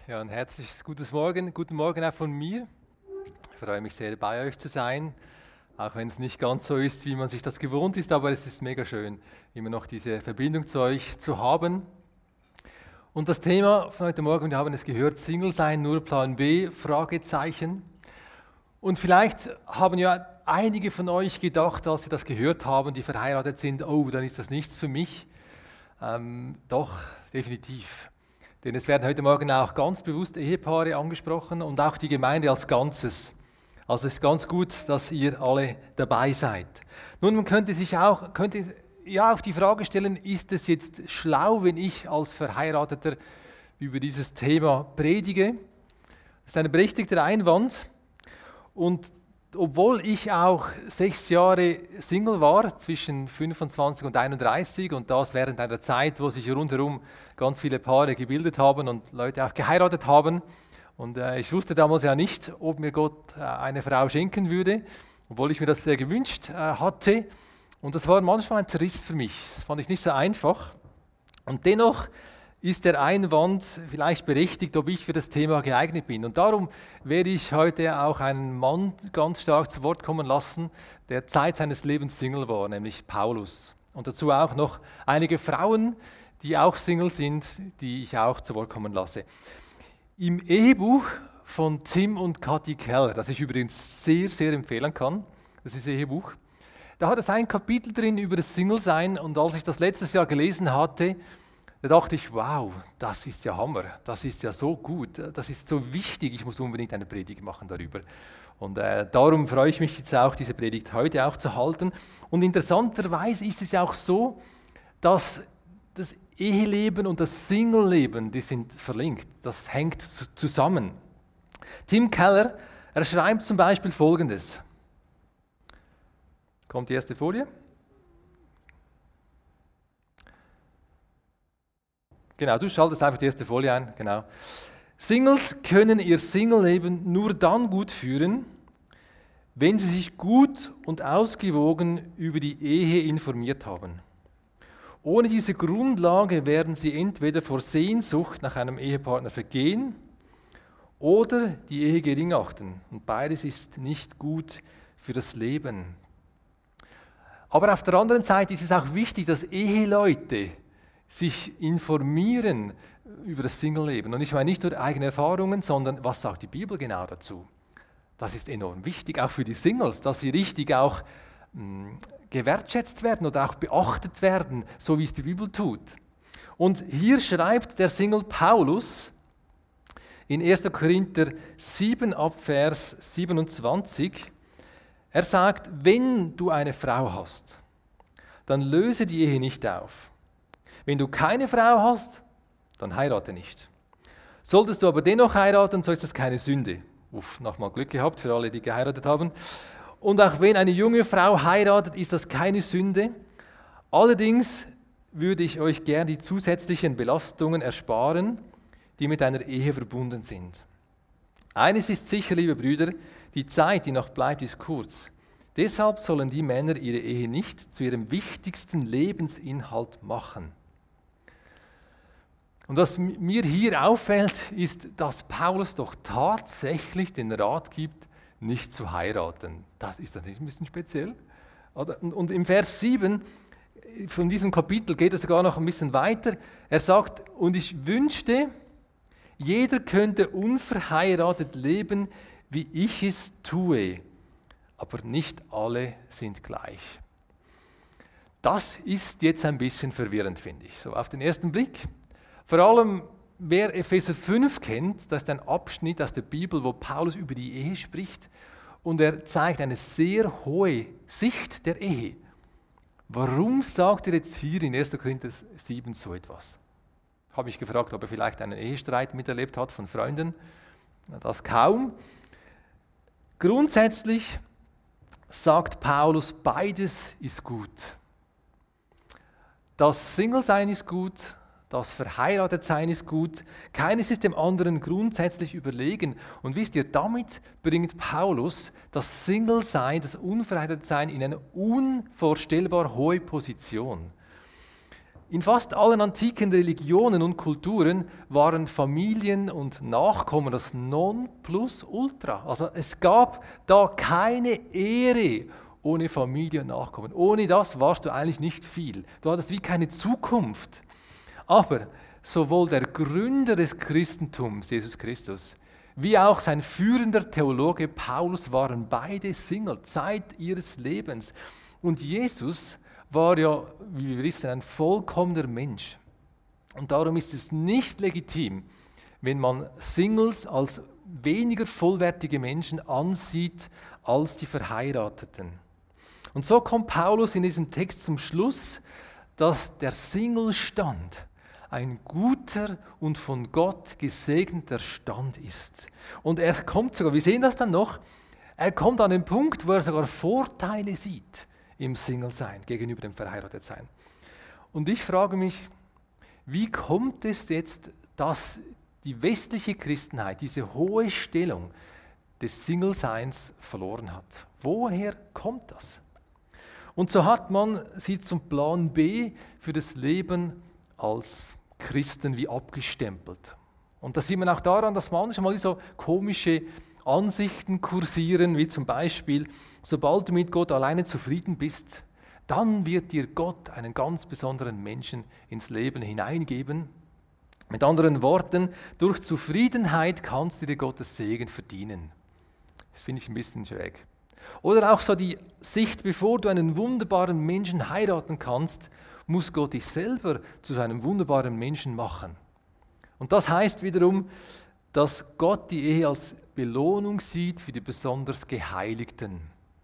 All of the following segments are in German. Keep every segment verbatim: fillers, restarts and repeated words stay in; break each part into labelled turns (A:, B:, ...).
A: Ja, ein herzliches gutes Morgen. Guten Morgen auch von mir. Ich freue mich sehr, bei euch zu sein, auch wenn es nicht ganz so ist, wie man sich das gewohnt ist, aber es ist mega schön, immer noch diese Verbindung zu euch zu haben. Und das Thema von heute Morgen, wir haben es gehört, Single sein, nur Plan B, Fragezeichen. Und vielleicht haben ja einige von euch gedacht, als sie das gehört haben, die verheiratet sind, oh, dann ist das nichts für mich. Ähm, doch, definitiv. Denn es werden heute Morgen auch ganz bewusst Ehepaare angesprochen und auch die Gemeinde als Ganzes. Also es ist ganz gut, dass ihr alle dabei seid. Nun, man könnte sich auch, könnte ja auch die Frage stellen, ist es jetzt schlau, wenn ich als Verheirateter über dieses Thema predige? Das ist ein berechtigter Einwand. Und obwohl ich auch sechs Jahre Single war, zwischen fünfundzwanzig und einunddreißig, und das während einer Zeit, wo sich rundherum ganz viele Paare gebildet haben und Leute auch geheiratet haben. Und äh, ich wusste damals ja nicht, ob mir Gott äh, eine Frau schenken würde, obwohl ich mir das sehr gewünscht äh, hatte. Und das war manchmal ein Zerriss für mich. Das fand ich nicht so einfach. Und dennoch ist der Einwand vielleicht berechtigt, ob ich für das Thema geeignet bin. Und darum werde ich heute auch einen Mann ganz stark zu Wort kommen lassen, der Zeit seines Lebens Single war, nämlich Paulus. Und dazu auch noch einige Frauen, die auch Single sind, die ich auch zu Wort kommen lasse. Im Ehebuch von Tim und Kathi Keller, das ich übrigens sehr, sehr empfehlen kann, das ist Ehebuch, da hat es ein Kapitel drin über das Single-Sein, und als ich das letztes Jahr gelesen hatte, da dachte ich, wow, das ist ja Hammer, das ist ja so gut, das ist so wichtig, ich muss unbedingt eine Predigt machen darüber. Und äh, darum freue ich mich jetzt auch, diese Predigt heute auch zu halten. Und interessanterweise ist es ja auch so, dass das Eheleben und das Single-Leben, die sind verlinkt, das hängt zusammen. Tim Keller, er schreibt zum Beispiel Folgendes. Kommt die erste Folie? Genau, du schaltest einfach die erste Folie ein. Genau. Singles können ihr Single-Leben nur dann gut führen, wenn sie sich gut und ausgewogen über die Ehe informiert haben. Ohne diese Grundlage werden sie entweder vor Sehnsucht nach einem Ehepartner vergehen oder die Ehe gering achten. Und beides ist nicht gut für das Leben. Aber auf der anderen Seite ist es auch wichtig, dass Eheleute sich informieren über das Single-Leben. Und ich meine nicht nur eigene Erfahrungen, sondern was sagt die Bibel genau dazu? Das ist enorm wichtig, auch für die Singles, dass sie richtig auch mh, gewertschätzt werden oder auch beachtet werden, so wie es die Bibel tut. Und hier schreibt der Single Paulus in erster Korinther sieben ab Vers siebenundzwanzig, er sagt, wenn du eine Frau hast, dann löse die Ehe nicht auf. Wenn du keine Frau hast, dann heirate nicht. Solltest du aber dennoch heiraten, so ist das keine Sünde. Uff, nochmal Glück gehabt für alle, die geheiratet haben. Und auch wenn eine junge Frau heiratet, ist das keine Sünde. Allerdings würde ich euch gern die zusätzlichen Belastungen ersparen, die mit einer Ehe verbunden sind. Eines ist sicher, liebe Brüder, die Zeit, die noch bleibt, ist kurz. Deshalb sollen die Männer ihre Ehe nicht zu ihrem wichtigsten Lebensinhalt machen. Und was mir hier auffällt, ist, dass Paulus doch tatsächlich den Rat gibt, nicht zu heiraten. Das ist dann nicht ein bisschen speziell. Und im Vers sieben von diesem Kapitel geht es sogar noch ein bisschen weiter. Er sagt, und ich wünschte, jeder könnte unverheiratet leben, wie ich es tue, aber nicht alle sind gleich. Das ist jetzt ein bisschen verwirrend, finde ich, so auf den ersten Blick. Vor allem, wer Epheser fünf kennt, das ist ein Abschnitt aus der Bibel, wo Paulus über die Ehe spricht und er zeigt eine sehr hohe Sicht der Ehe. Warum sagt er jetzt hier in erster Korinther sieben so etwas? Habe ich gefragt, ob er vielleicht einen Ehestreit miterlebt hat von Freunden. Das kaum. Grundsätzlich sagt Paulus, beides ist gut. Das Single-Sein ist gut, das Verheiratetsein ist gut. Keines ist dem anderen grundsätzlich überlegen. Und wisst ihr, damit bringt Paulus das Single-Sein, das Unverheiratetsein in eine unvorstellbar hohe Position. In fast allen antiken Religionen und Kulturen waren Familien und Nachkommen das Nonplusultra. Also es gab da keine Ehre ohne Familie und Nachkommen. Ohne das warst du eigentlich nicht viel. Du hattest wie keine Zukunft. Aber sowohl der Gründer des Christentums, Jesus Christus, wie auch sein führender Theologe Paulus waren beide Single, Zeit ihres Lebens. Und Jesus war ja, wie wir wissen, ein vollkommener Mensch. Und darum ist es nicht legitim, wenn man Singles als weniger vollwertige Menschen ansieht als die Verheirateten. Und so kommt Paulus in diesem Text zum Schluss, dass der Singlestand ein guter und von Gott gesegneter Stand ist. Und er kommt sogar, wir sehen das dann noch, er kommt an den Punkt, wo er sogar Vorteile sieht im Single-Sein gegenüber dem Verheiratet-Sein. Und ich frage mich, wie kommt es jetzt, dass die westliche Christenheit diese hohe Stellung des Single-Seins verloren hat? Woher kommt das? Und so hat man sie zum Plan B für das Leben als Christen wie abgestempelt. Und das sieht man auch daran, dass manchmal so komische Ansichten kursieren, wie zum Beispiel, sobald du mit Gott alleine zufrieden bist, dann wird dir Gott einen ganz besonderen Menschen ins Leben hineingeben. Mit anderen Worten, durch Zufriedenheit kannst du dir Gottes Segen verdienen. Das finde ich ein bisschen schräg. Oder auch so die Sicht, bevor du einen wunderbaren Menschen heiraten kannst, muss Gott dich selber zu einem wunderbaren Menschen machen. Und das heißt wiederum, dass Gott die Ehe als Belohnung sieht für die besonders Geheiligten.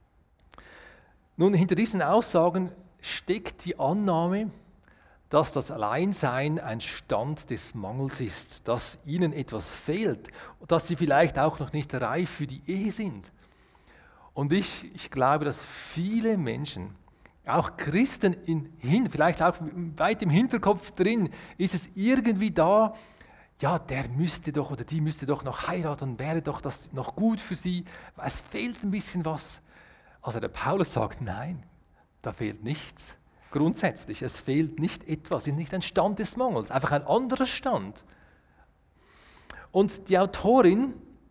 A: Nun, hinter diesen Aussagen steckt die Annahme, dass das Alleinsein ein Stand des Mangels ist, dass ihnen etwas fehlt, dass sie vielleicht auch noch nicht reif für die Ehe sind. Und ich, ich glaube, dass viele Menschen, auch Christen, in, hin, vielleicht auch weit im Hinterkopf drin, ist es irgendwie da, ja, der müsste doch oder die müsste doch noch heiraten, wäre doch das noch gut für sie. Es fehlt ein bisschen was. Also der Paulus sagt, nein, da fehlt nichts. Grundsätzlich, es fehlt nicht etwas, es ist nicht ein Stand des Mangels, einfach ein anderer Stand. Und die Autorin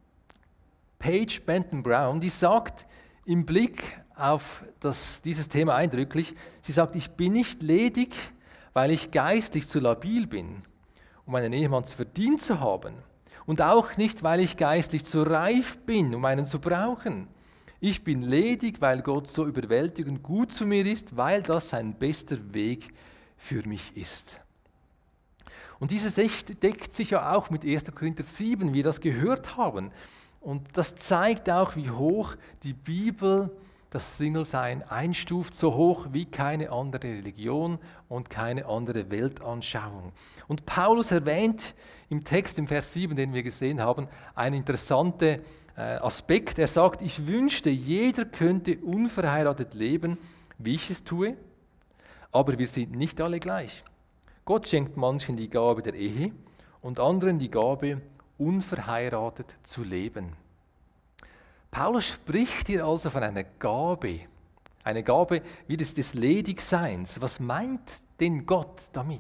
A: Paige Benton Brown, die sagt im Blick auf das, dieses Thema eindrücklich, sie sagt, ich bin nicht ledig, weil ich geistlich zu labil bin, um einen Ehemann zu verdient zu haben. Und auch nicht, weil ich geistlich zu reif bin, um einen zu brauchen. Ich bin ledig, weil Gott so überwältigend gut zu mir ist, weil das sein bester Weg für mich ist. Und diese Sicht deckt sich ja auch mit erster Korinther sieben, wie wir das gehört haben. Und das zeigt auch, wie hoch die Bibel das Single-Sein einstuft, so hoch wie keine andere Religion und keine andere Weltanschauung. Und Paulus erwähnt im Text, im Vers sieben, den wir gesehen haben, einen interessanten äh, Aspekt. Er sagt, ich wünschte, jeder könnte unverheiratet leben, wie ich es tue, aber wir sind nicht alle gleich. Gott schenkt manchen die Gabe der Ehe und anderen die Gabe, unverheiratet zu leben. Paulus spricht hier also von einer Gabe, eine Gabe wie das des Ledigseins. Was meint denn Gott damit?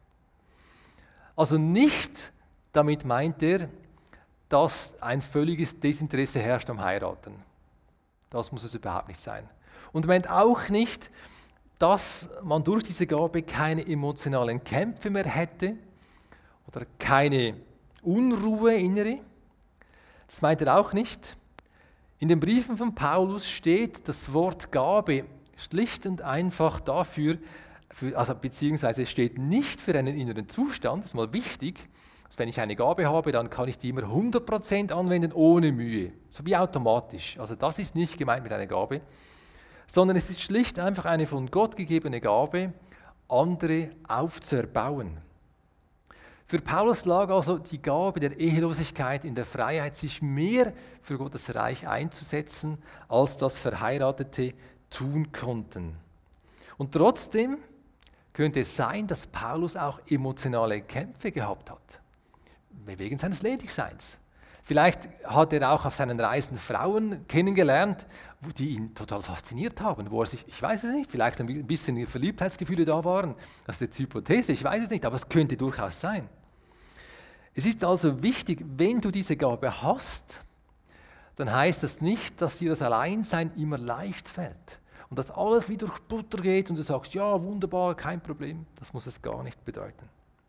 A: Also nicht damit meint er, dass ein völliges Desinteresse herrscht am Heiraten. Das muss es überhaupt nicht sein. Und er meint auch nicht, dass man durch diese Gabe keine emotionalen Kämpfe mehr hätte oder keine Unruhe innere. Das meint er auch nicht. In den Briefen von Paulus steht das Wort Gabe schlicht und einfach dafür, für, also beziehungsweise es steht nicht für einen inneren Zustand, das ist mal wichtig. Also wenn ich eine Gabe habe, dann kann ich die immer hundert Prozent anwenden, ohne Mühe, so wie automatisch. Also das ist nicht gemeint mit einer Gabe, sondern es ist schlicht einfach eine von Gott gegebene Gabe, andere aufzuerbauen. Für Paulus lag also die Gabe der Ehelosigkeit in der Freiheit, sich mehr für Gottes Reich einzusetzen, als das Verheiratete tun konnten. Und trotzdem könnte es sein, dass Paulus auch emotionale Kämpfe gehabt hat, wegen seines Ledigseins. Vielleicht hat er auch auf seinen Reisen Frauen kennengelernt, die ihn total fasziniert haben, wo er sich, ich weiß es nicht, vielleicht ein bisschen Verliebtheitsgefühle da waren. Das ist jetzt Hypothese, ich weiß es nicht, aber es könnte durchaus sein. Es ist also wichtig, wenn du diese Gabe hast, dann heißt das nicht, dass dir das Alleinsein immer leicht fällt und dass alles wie durch Butter geht und du sagst, ja, wunderbar, kein Problem. Das muss es gar nicht bedeuten.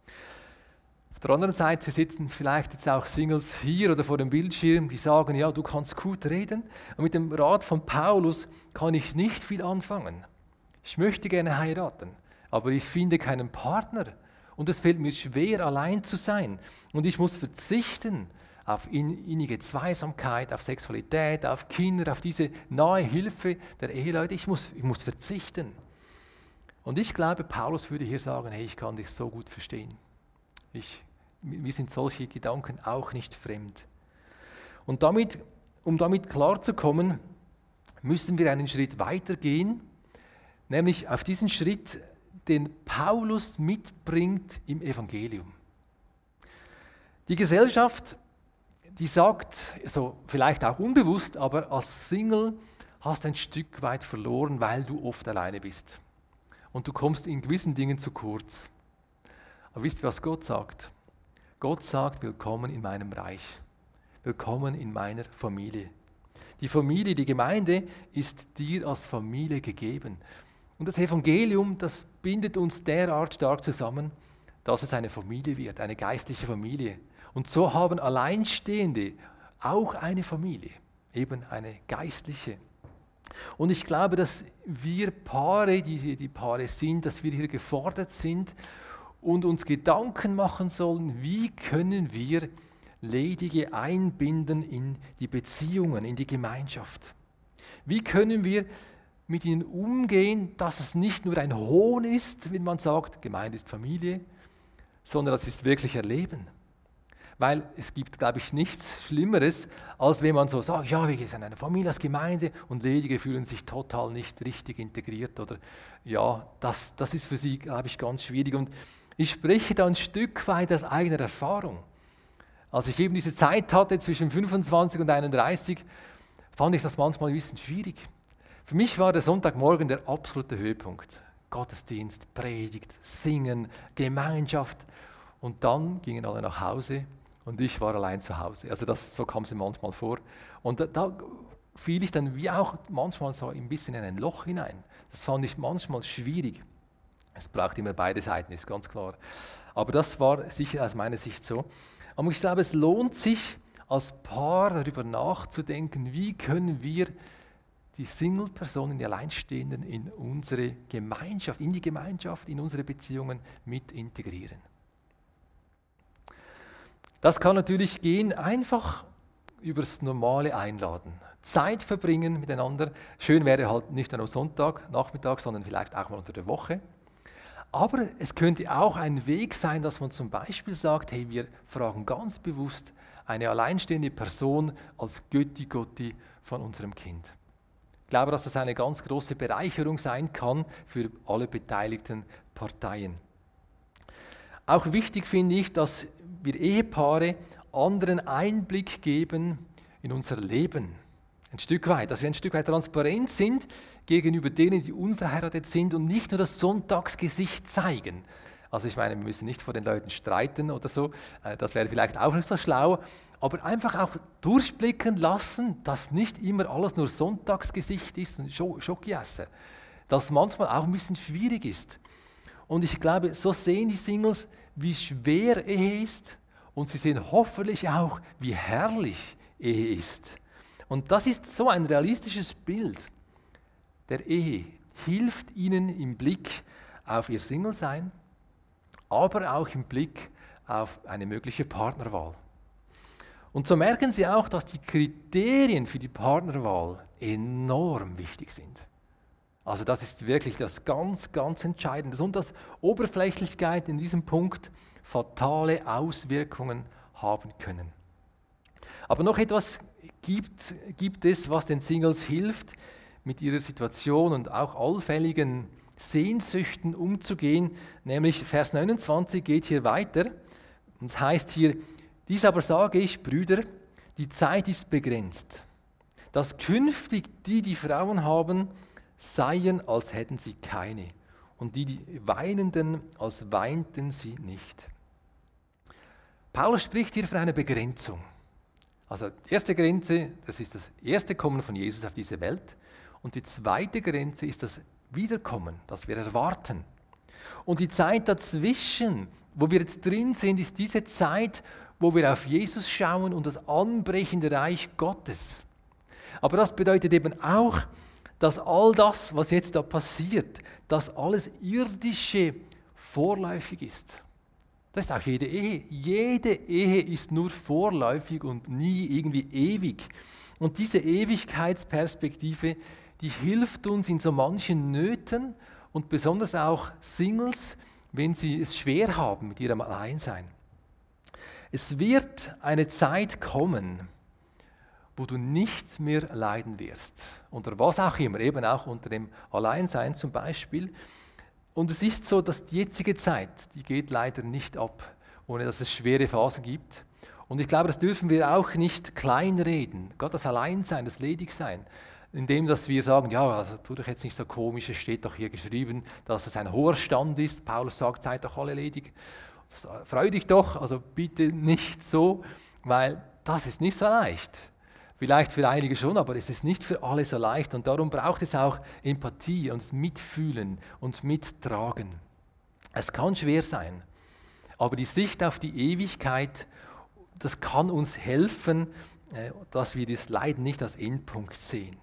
A: Auf der anderen Seite sitzen vielleicht jetzt auch Singles hier oder vor dem Bildschirm, die sagen, ja, du kannst gut reden. Und mit dem Rat von Paulus kann ich nicht viel anfangen. Ich möchte gerne heiraten, aber ich finde keinen Partner. Und es fällt mir schwer, allein zu sein. Und ich muss verzichten auf innige Zweisamkeit, auf Sexualität, auf Kinder, auf diese nahe Hilfe der Eheleute. Ich muss, ich muss verzichten. Und ich glaube, Paulus würde hier sagen, hey, ich kann dich so gut verstehen. Ich, mir sind solche Gedanken auch nicht fremd. Und damit, um damit klarzukommen, müssen wir einen Schritt weitergehen, nämlich auf diesen Schritt, den Paulus mitbringt im Evangelium. Die Gesellschaft, die sagt, so vielleicht auch unbewusst, aber als Single hast du ein Stück weit verloren, weil du oft alleine bist. Und du kommst in gewissen Dingen zu kurz. Aber wisst ihr, was Gott sagt? Gott sagt, willkommen in meinem Reich. Willkommen in meiner Familie. Die Familie, die Gemeinde ist dir als Familie gegeben. Und das Evangelium, das bindet uns derart stark zusammen, dass es eine Familie wird, eine geistliche Familie. Und so haben Alleinstehende auch eine Familie, eben eine geistliche. Und ich glaube, dass wir Paare, die die Paare sind, dass wir hier gefordert sind und uns Gedanken machen sollen, wie können wir Ledige einbinden in die Beziehungen, in die Gemeinschaft. Wie können wir mit ihnen umgehen, dass es nicht nur ein Hohn ist, wenn man sagt, Gemeinde ist Familie, sondern das ist wirklich Erleben. Weil es gibt, glaube ich, nichts Schlimmeres, als wenn man so sagt, ja, wir sind eine Familie als Gemeinde und Ledige fühlen sich total nicht richtig integriert. Oder ja, das, das ist für sie, glaube ich, ganz schwierig. Und ich spreche da ein Stück weit aus eigener Erfahrung. Als ich eben diese Zeit hatte zwischen fünfundzwanzig und einunddreißig, fand ich das manchmal ein bisschen schwierig. Für mich war der Sonntagmorgen der absolute Höhepunkt. Gottesdienst, Predigt, Singen, Gemeinschaft. Und dann gingen alle nach Hause und ich war allein zu Hause. Also das, so kam es mir manchmal vor. Und da, da fiel ich dann wie auch manchmal so ein bisschen in ein Loch hinein. Das fand ich manchmal schwierig. Es braucht immer beide Seiten, ist ganz klar. Aber das war sicher aus meiner Sicht so. Aber ich glaube, es lohnt sich, als Paar darüber nachzudenken, wie können wir die Single-Personen, die Alleinstehenden in unsere Gemeinschaft, in die Gemeinschaft, in unsere Beziehungen mit integrieren. Das kann natürlich gehen, einfach übers normale Einladen. Zeit verbringen miteinander. Schön wäre halt nicht nur am Sonntag, Nachmittag, sondern vielleicht auch mal unter der Woche. Aber es könnte auch ein Weg sein, dass man zum Beispiel sagt, hey, wir fragen ganz bewusst eine alleinstehende Person als Götti Gotti von unserem Kind. Ich glaube, dass das eine ganz große Bereicherung sein kann für alle beteiligten Parteien. Auch wichtig finde ich, dass wir Ehepaare anderen Einblick geben in unser Leben. Ein Stück weit, dass wir ein Stück weit transparent sind gegenüber denen, die unverheiratet sind und nicht nur das Sonntagsgesicht zeigen. Also ich meine, wir müssen nicht vor den Leuten streiten oder so, das wäre vielleicht auch nicht so schlau, aber einfach auch durchblicken lassen, dass nicht immer alles nur Sonntagsgesicht ist und Schoki essen. Dass manchmal auch ein bisschen schwierig ist. Und ich glaube, so sehen die Singles, wie schwer Ehe ist und sie sehen hoffentlich auch, wie herrlich Ehe ist. Und das ist so ein realistisches Bild der Ehe. Hilft ihnen im Blick auf ihr Single-Sein, aber auch im Blick auf eine mögliche Partnerwahl. Und so merken sie auch, dass die Kriterien für die Partnerwahl enorm wichtig sind. Also das ist wirklich das ganz, ganz Entscheidende. Und dass Oberflächlichkeit in diesem Punkt fatale Auswirkungen haben können. Aber noch etwas gibt, gibt es, was den Singles hilft, mit ihrer Situation und auch allfälligen Sehnsüchten umzugehen. Nämlich Vers neunundzwanzig geht hier weiter. Und es heißt hier, dies aber sage ich, Brüder, die Zeit ist begrenzt, dass künftig die, die Frauen haben, seien, als hätten sie keine, und die, die Weinenden, als weinten sie nicht. Paulus spricht hier von einer Begrenzung. Also die erste Grenze, das ist das erste Kommen von Jesus auf diese Welt. Und die zweite Grenze ist das Wiederkommen, das wir erwarten. Und die Zeit dazwischen, wo wir jetzt drin sind, ist diese Zeit, wo wir auf Jesus schauen und das anbrechende Reich Gottes. Aber das bedeutet eben auch, dass all das, was jetzt da passiert, dass alles Irdische vorläufig ist. Das ist auch jede Ehe. Jede Ehe ist nur vorläufig und nie irgendwie ewig. Und diese Ewigkeitsperspektive, die hilft uns in so manchen Nöten und besonders auch Singles, wenn sie es schwer haben mit ihrem Alleinsein. Es wird eine Zeit kommen, wo du nicht mehr leiden wirst. Unter was auch immer, eben auch unter dem Alleinsein zum Beispiel. Und es ist so, dass die jetzige Zeit, die geht leider nicht ab, ohne dass es schwere Phasen gibt. Und ich glaube, das dürfen wir auch nicht kleinreden. Gerade das Alleinsein, das Ledigsein, indem dass wir sagen, ja, also tu doch jetzt nicht so komisch, es steht doch hier geschrieben, dass es ein hoher Stand ist. Paulus sagt, seid doch alle ledig. Das, freu dich doch, also bitte nicht so, weil das ist nicht so leicht. Vielleicht für einige schon, aber es ist nicht für alle so leicht und darum braucht es auch Empathie und Mitfühlen und Mittragen. Es kann schwer sein, aber die Sicht auf die Ewigkeit, das kann uns helfen, dass wir das Leiden nicht als Endpunkt sehen.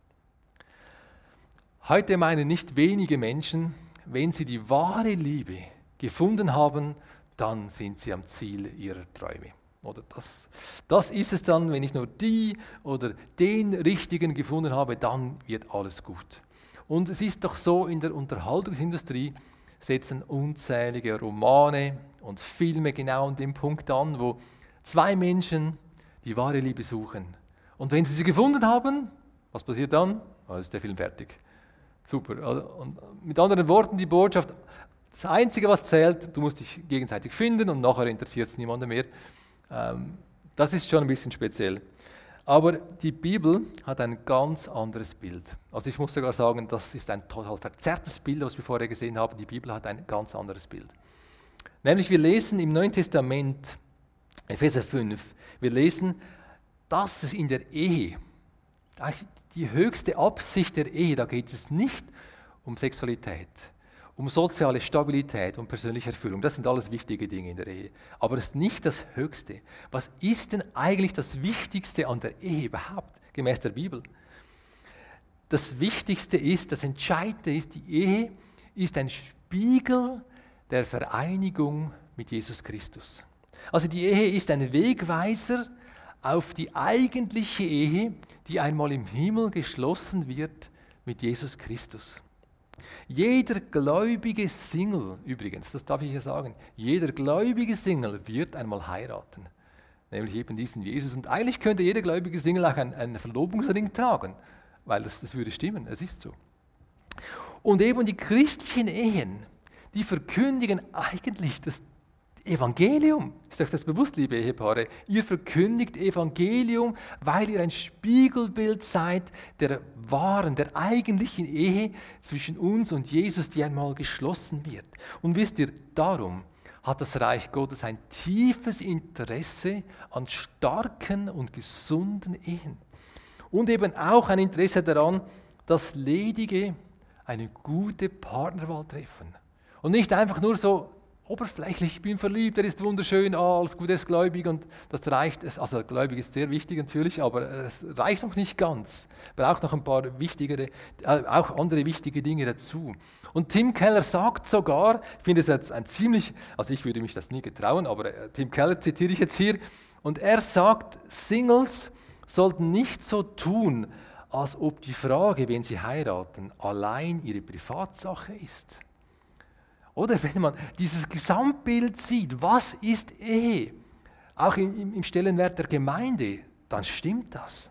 A: Heute meinen nicht wenige Menschen, wenn sie die wahre Liebe gefunden haben, dann sind sie am Ziel ihrer Träume. Oder das, das ist es dann, wenn ich nur die oder den Richtigen gefunden habe, dann wird alles gut. Und es ist doch so, in der Unterhaltungsindustrie setzen unzählige Romane und Filme genau an dem Punkt an, wo zwei Menschen die wahre Liebe suchen. Und wenn sie sie gefunden haben, was passiert dann? Oh, ist der Film fertig. Super. Und mit anderen Worten, die Botschaft, das Einzige, was zählt, du musst dich gegenseitig finden und nachher interessiert es niemanden mehr. Das ist schon ein bisschen speziell. Aber die Bibel hat ein ganz anderes Bild. Also ich muss sogar sagen, das ist ein total verzerrtes Bild, was wir vorher gesehen haben. Die Bibel hat ein ganz anderes Bild. Nämlich wir lesen im Neuen Testament, Epheser fünf, wir lesen, dass es in der Ehe, die höchste Absicht der Ehe, da geht es nicht um Sexualität, um soziale Stabilität und persönliche Erfüllung. Das sind alles wichtige Dinge in der Ehe. Aber das ist nicht das Höchste. Was ist denn eigentlich das Wichtigste an der Ehe überhaupt, gemäß der Bibel? Das Wichtigste ist, das Entscheidende ist, die Ehe ist ein Spiegel der Vereinigung mit Jesus Christus. Also die Ehe ist ein Wegweiser auf die eigentliche Ehe, die einmal im Himmel geschlossen wird mit Jesus Christus. Jeder gläubige Single, übrigens, das darf ich ja sagen, jeder gläubige Single wird einmal heiraten, nämlich eben diesen Jesus. Und eigentlich könnte jeder gläubige Single auch einen, einen Verlobungsring tragen, weil das, das würde stimmen, es ist so. Und eben die christlichen Ehen, die verkündigen eigentlich das Evangelium. Ist euch das bewusst, liebe Ehepaare? Ihr verkündigt Evangelium, weil ihr ein Spiegelbild seid der wahren, der eigentlichen Ehe zwischen uns und Jesus, die einmal geschlossen wird. Und wisst ihr, darum hat das Reich Gottes ein tiefes Interesse an starken und gesunden Ehen. Und eben auch ein Interesse daran, dass Ledige eine gute Partnerwahl treffen. Und nicht einfach nur so oberflächlich, ich bin verliebt, er ist wunderschön, ah, alles gut, er ist gläubig und das reicht. Also gläubig ist sehr wichtig natürlich, aber es reicht noch nicht ganz. Braucht noch ein paar wichtigere, äh, auch andere wichtige Dinge dazu. Und Tim Keller sagt sogar, ich finde es jetzt ein ziemlich, also ich würde mich das nie getrauen, aber äh, Tim Keller zitiere ich jetzt hier, und er sagt, Singles sollten nicht so tun, als ob die Frage, wenn sie heiraten, allein ihre Privatsache ist. Oder wenn man dieses Gesamtbild sieht, was ist Ehe? Auch im, im Stellenwert der Gemeinde, dann stimmt das.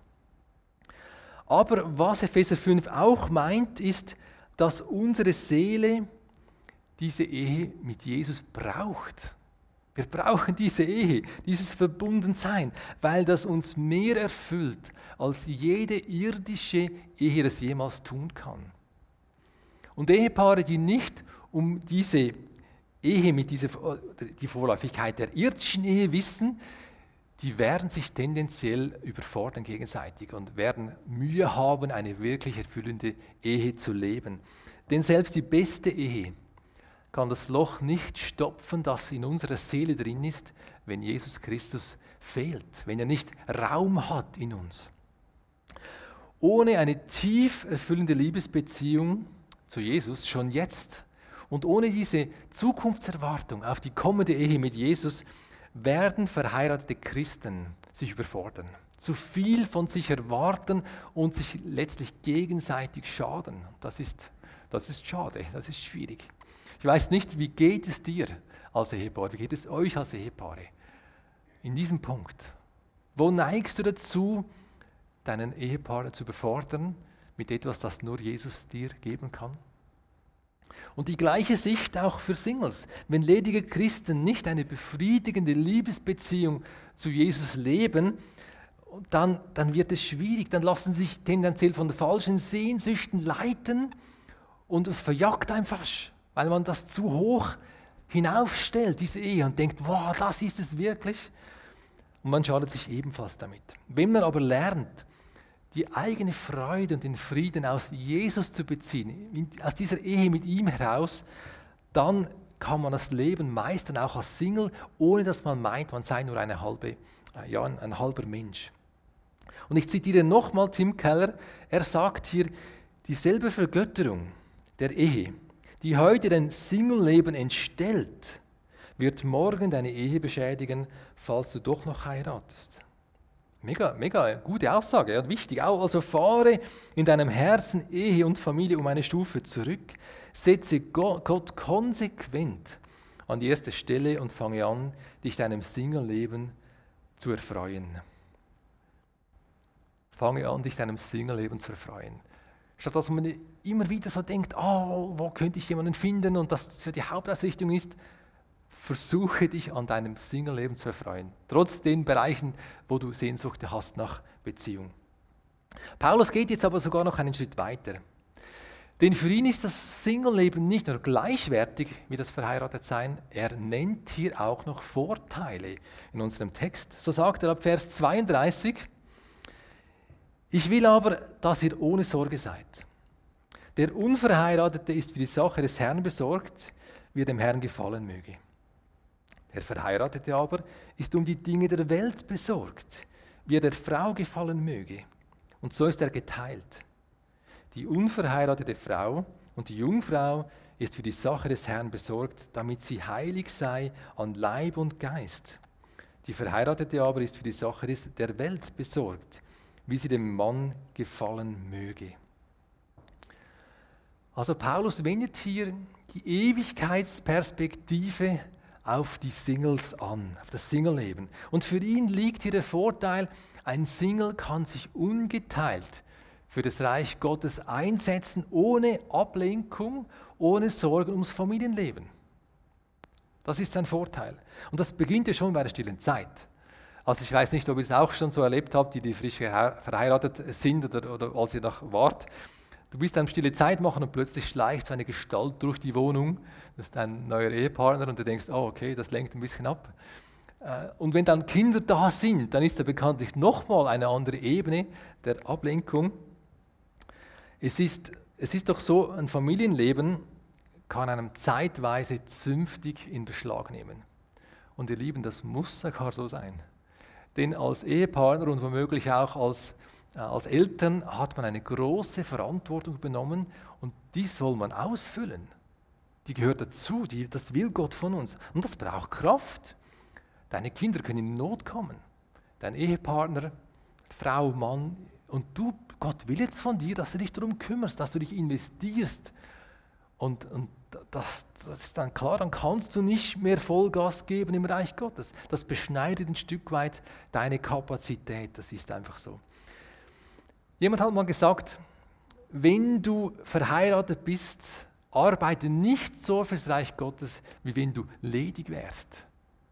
A: Aber was Epheser fünf auch meint, ist, dass unsere Seele diese Ehe mit Jesus braucht. Wir brauchen diese Ehe, dieses Verbundensein, weil das uns mehr erfüllt, als jede irdische Ehe das jemals tun kann. Und Ehepaare, die nicht um diese Ehe mit dieser, die Vorläufigkeit der irdischen Ehe wissen, die werden sich tendenziell überfordern gegenseitig und werden Mühe haben, eine wirklich erfüllende Ehe zu leben. Denn selbst die beste Ehe kann das Loch nicht stopfen, das in unserer Seele drin ist, wenn Jesus Christus fehlt, wenn er nicht Raum hat in uns. Ohne eine tief erfüllende Liebesbeziehung zu Jesus schon jetzt und ohne diese Zukunftserwartung auf die kommende Ehe mit Jesus werden verheiratete Christen sich überfordern, zu viel von sich erwarten und sich letztlich gegenseitig schaden. Das ist, das ist schade, das ist schwierig. Ich weiß nicht, wie geht es dir als Ehepaar, wie geht es euch als Ehepaare in diesem Punkt? Wo neigst du dazu, deinen Ehepartner zu befordern mit etwas, das nur Jesus dir geben kann? Und die gleiche Sicht auch für Singles. Wenn ledige Christen nicht eine befriedigende Liebesbeziehung zu Jesus leben, dann, dann wird es schwierig, dann lassen sie sich tendenziell von falschen Sehnsüchten leiten und es verjagt einfach, weil man das zu hoch hinaufstellt, diese Ehe, und denkt, wow, das ist es wirklich. Und man schadet sich ebenfalls damit. Wenn man aber lernt, die eigene Freude und den Frieden aus Jesus zu beziehen, aus dieser Ehe mit ihm heraus, dann kann man das Leben meistern, auch als Single, ohne dass man meint, man sei nur eine halbe, ja, ein, ein halber Mensch. Und ich zitiere nochmal Tim Keller, er sagt hier, dieselbe Vergötterung der Ehe, die heute dein Single-Leben entstellt, wird morgen deine Ehe beschädigen, falls du doch noch heiratest. Mega, mega gute Aussage, ja, wichtig. Auch also fahre in deinem Herzen Ehe und Familie um eine Stufe zurück, setze Gott konsequent an die erste Stelle und fange an, dich deinem Single-Leben zu erfreuen. Fange an, dich deinem Single-Leben zu erfreuen. Statt dass man immer wieder so denkt, oh, wo könnte ich jemanden finden und das so die Hauptausrichtung ist, versuche dich an deinem Single-Leben zu erfreuen, trotz den Bereichen, wo du Sehnsucht hast nach Beziehung. Paulus geht jetzt aber sogar noch einen Schritt weiter. Denn für ihn ist das Single-Leben nicht nur gleichwertig wie das Verheiratetsein, er nennt hier auch noch Vorteile in unserem Text. So sagt er ab Vers zweiunddreißig, ich will aber, dass ihr ohne Sorge seid. Der Unverheiratete ist für die Sache des Herrn besorgt, wie er dem Herrn gefallen möge. Der Verheiratete aber ist um die Dinge der Welt besorgt, wie er der Frau gefallen möge. Und so ist er geteilt. Die unverheiratete Frau und die Jungfrau ist für die Sache des Herrn besorgt, damit sie heilig sei an Leib und Geist. Die Verheiratete aber ist für die Sache der Welt besorgt, wie sie dem Mann gefallen möge. Also Paulus wendet hier die Ewigkeitsperspektive auf die Singles an, auf das Single-Leben. Und für ihn liegt hier der Vorteil, ein Single kann sich ungeteilt für das Reich Gottes einsetzen, ohne Ablenkung, ohne Sorgen ums Familienleben. Das ist sein Vorteil. Und das beginnt ja schon bei der stillen Zeit. Also ich weiß nicht, ob ihr es auch schon so erlebt habt, die, die frisch verheiratet sind oder, oder als ihr noch wart. Du bist am stille Zeit machen und plötzlich schleicht so eine Gestalt durch die Wohnung. Das ist dein neuer Ehepartner und du denkst, oh okay, das lenkt ein bisschen ab. Und wenn dann Kinder da sind, dann ist da bekanntlich nochmal eine andere Ebene der Ablenkung. Es ist, es ist doch so, ein Familienleben kann einem zeitweise zünftig in Beschlag nehmen. Und ihr Lieben, das muss sogar so sein. Denn als Ehepartner und womöglich auch als Als Eltern hat man eine große Verantwortung übernommen und die soll man ausfüllen. Die gehört dazu, die, das will Gott von uns. Und das braucht Kraft. Deine Kinder können in Not kommen. Dein Ehepartner, Frau, Mann. Und du, Gott will jetzt von dir, dass du dich darum kümmerst, dass du dich investierst. Und, und das, das ist dann klar, dann kannst du nicht mehr Vollgas geben im Reich Gottes. Das beschneidet ein Stück weit deine Kapazität. Das ist einfach so. Jemand hat mal gesagt, wenn du verheiratet bist, arbeite nicht so fürs Reich Gottes, wie wenn du ledig wärst.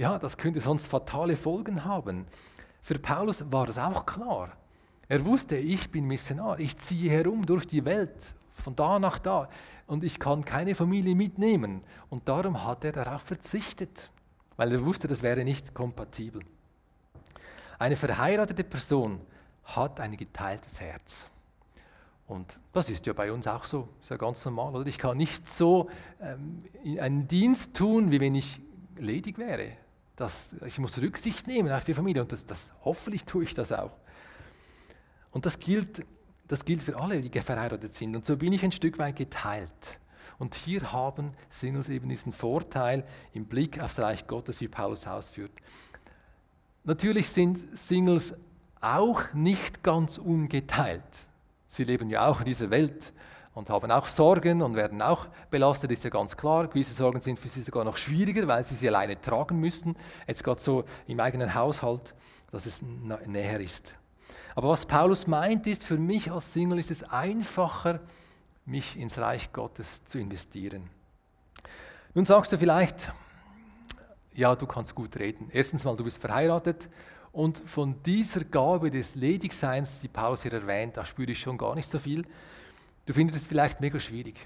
A: ja, das könnte sonst fatale Folgen haben. Für Paulus war das auch klar. Er wusste, ich bin Missionar, ich ziehe herum durch die Welt, von da nach da, und ich kann keine Familie mitnehmen. Und darum hat er darauf verzichtet, weil er wusste, das wäre nicht kompatibel. Eine verheiratete Person hat ein geteiltes Herz. Und das ist ja bei uns auch so, ist ja ganz normal, oder? Ich kann nicht so ähm, einen Dienst tun, wie wenn ich ledig wäre. Das, ich muss Rücksicht nehmen auf die Familie und das, das, hoffentlich tue ich das auch. Und das gilt, das gilt für alle, die verheiratet sind. Und so bin ich ein Stück weit geteilt. Und hier haben Singles eben diesen Vorteil im Blick aufs Reich Gottes, wie Paulus ausführt. Natürlich sind Singles auch nicht ganz ungeteilt. Sie leben ja auch in dieser Welt und haben auch Sorgen und werden auch belastet, ist ja ganz klar. Gewisse Sorgen sind für sie sogar noch schwieriger, weil sie sie alleine tragen müssen. Jetzt gerade so im eigenen Haushalt, dass es näher ist. Aber was Paulus meint, ist, für mich als Single ist es einfacher, mich ins Reich Gottes zu investieren. Nun sagst du vielleicht, ja, du kannst gut reden. Erstens mal, du bist verheiratet. Und von dieser Gabe des Ledigseins, die Paulus hier erwähnt, da spüre ich schon gar nicht so viel. Du findest es vielleicht mega schwierig.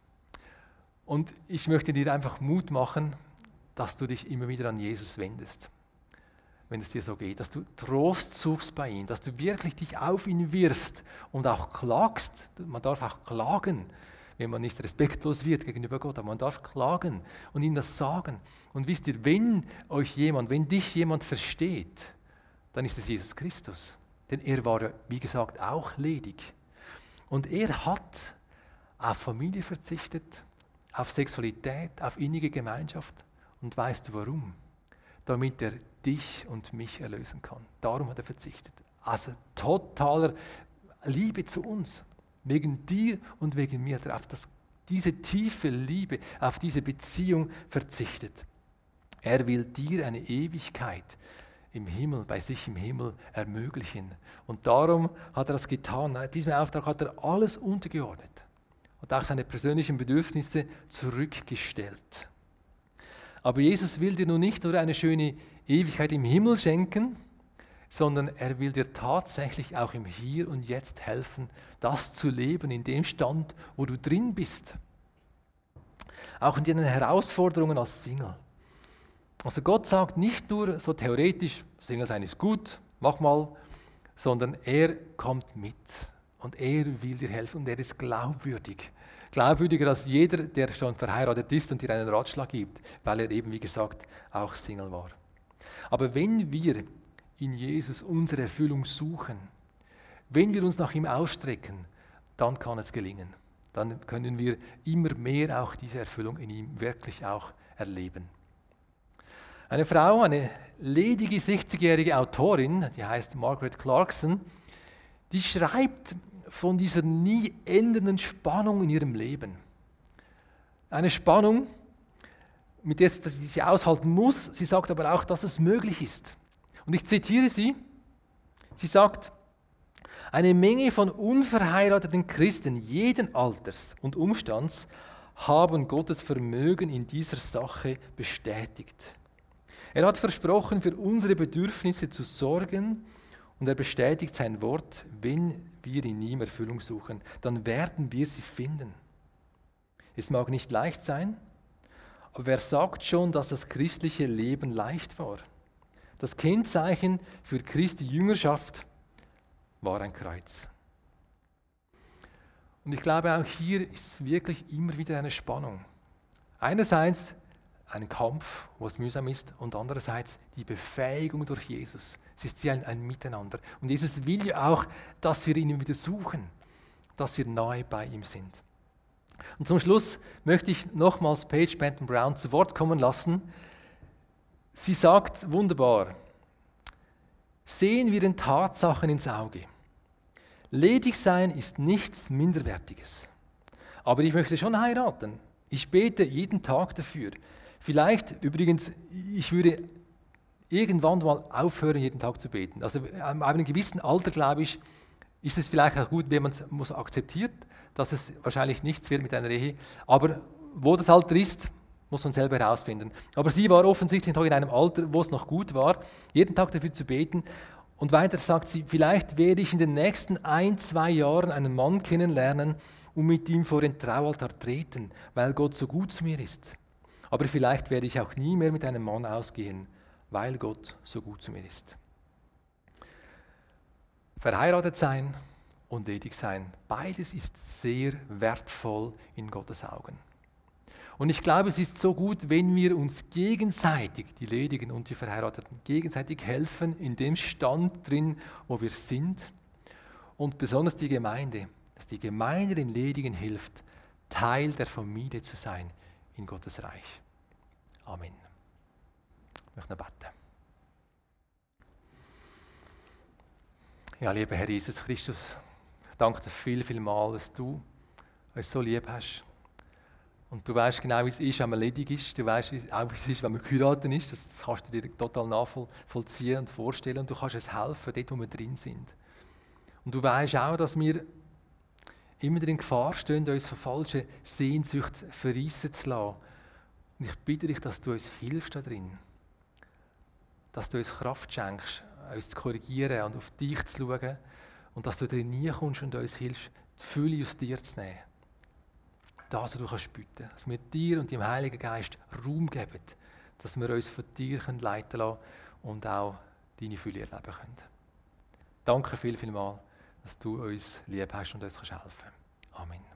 A: Und ich möchte dir einfach Mut machen, dass du dich immer wieder an Jesus wendest, wenn es dir so geht, dass du Trost suchst bei ihm, dass du wirklich dich auf ihn wirfst und auch klagst. Man darf auch klagen, wenn man nicht respektlos wird gegenüber Gott, aber man darf klagen und ihm das sagen. Und wisst ihr, wenn euch jemand, wenn dich jemand versteht, dann ist es Jesus Christus. Denn er war ja, wie gesagt, auch ledig. Und er hat auf Familie verzichtet, auf Sexualität, auf innige Gemeinschaft. Und weißt du warum? Damit er dich und mich erlösen kann. Darum hat er verzichtet. Also totaler Liebe zu uns. Wegen dir und wegen mir hat er auf das, diese tiefe Liebe, auf diese Beziehung verzichtet. Er will dir eine Ewigkeit im Himmel, bei sich im Himmel ermöglichen. Und darum hat er das getan. Diesem Auftrag hat er alles untergeordnet und auch seine persönlichen Bedürfnisse zurückgestellt. Aber Jesus will dir nun nicht nur eine schöne Ewigkeit im Himmel schenken, sondern er will dir tatsächlich auch im Hier und Jetzt helfen, das zu leben, in dem Stand, wo du drin bist. Auch in den Herausforderungen als Single. Also Gott sagt nicht nur so theoretisch, Single sein ist gut, mach mal, sondern er kommt mit und er will dir helfen und er ist glaubwürdig. Glaubwürdiger als jeder, der schon verheiratet ist und dir einen Ratschlag gibt, weil er eben, wie gesagt, auch Single war. Aber wenn wir in Jesus unsere Erfüllung suchen, wenn wir uns nach ihm ausstrecken, dann kann es gelingen. Dann können wir immer mehr auch diese Erfüllung in ihm wirklich auch erleben. Eine Frau, eine ledige sechzigjährige Autorin, die heißt Margaret Clarkson, die schreibt von dieser nie endenden Spannung in ihrem Leben. Eine Spannung, mit der sie sie aushalten muss. Sie sagt aber auch, dass es möglich ist. Und ich zitiere sie. Sie sagt, eine Menge von unverheirateten Christen jeden Alters und Umstands haben Gottes Vermögen in dieser Sache bestätigt. Er hat versprochen, für unsere Bedürfnisse zu sorgen und er bestätigt sein Wort, wenn wir in ihm Erfüllung suchen, dann werden wir sie finden. Es mag nicht leicht sein, aber wer sagt schon, dass das christliche Leben leicht war? Das Kennzeichen für Christi Jüngerschaft war ein Kreuz. Und ich glaube, auch hier ist es wirklich immer wieder eine Spannung. Einerseits ein Kampf, was mühsam ist, und andererseits die Befähigung durch Jesus. Es ist wie ein, ein Miteinander. Und Jesus will ja auch, dass wir ihn wieder suchen, dass wir nahe bei ihm sind. Und zum Schluss möchte ich nochmals Paige Benton Brown zu Wort kommen lassen. Sie sagt wunderbar, sehen wir den Tatsachen ins Auge. Ledig sein ist nichts Minderwertiges. Aber ich möchte schon heiraten. Ich bete jeden Tag dafür. Vielleicht, übrigens, ich würde irgendwann mal aufhören, jeden Tag zu beten. Also ab einem gewissen Alter, glaube ich, ist es vielleicht auch gut, wenn man es akzeptiert, dass es wahrscheinlich nichts wird mit einer Ehe. Aber wo das Alter ist, Muss man selber herausfinden. Aber sie war offensichtlich noch in einem Alter, wo es noch gut war, jeden Tag dafür zu beten. Und weiter sagt sie, vielleicht werde ich in den nächsten ein, zwei Jahren einen Mann kennenlernen und mit ihm vor den Traualtar treten, weil Gott so gut zu mir ist. Aber vielleicht werde ich auch nie mehr mit einem Mann ausgehen, weil Gott so gut zu mir ist. Verheiratet sein und ledig sein, beides ist sehr wertvoll in Gottes Augen. Und ich glaube, es ist so gut, wenn wir uns gegenseitig, die Ledigen und die Verheirateten, gegenseitig helfen in dem Stand drin, wo wir sind. Und besonders die Gemeinde, dass die Gemeinde den Ledigen hilft, Teil der Familie zu sein in Gottes Reich. Amen. Ich möchte noch beten. Ja, lieber Herr Jesus Christus, ich danke dir viel, viel mal, dass du uns so lieb hast. Und du weißt genau, wie es ist, wenn man ledig ist. Du weißt auch, wie es ist, wenn man geheiratet ist. Das, das kannst du dir total nachvollziehen und vorstellen. Und du kannst uns helfen, dort, wo wir drin sind. Und du weißt auch, dass wir immer in Gefahr stehen, uns von falschen Sehnsüchten verreissen zu lassen. Und ich bitte dich, dass du uns hilfst da drin. Dass du uns Kraft schenkst, uns zu korrigieren und auf dich zu schauen. Und dass du drin nie kommst und uns hilfst, die Fülle aus dir zu nehmen. Das, was du kannst bieten, dass wir dir und dem Heiligen Geist Raum geben, dass wir uns von dir leiten lassen und auch deine Fülle erleben können. Danke viel, viel mal, dass du uns lieb hast und uns helfen kannst. Amen.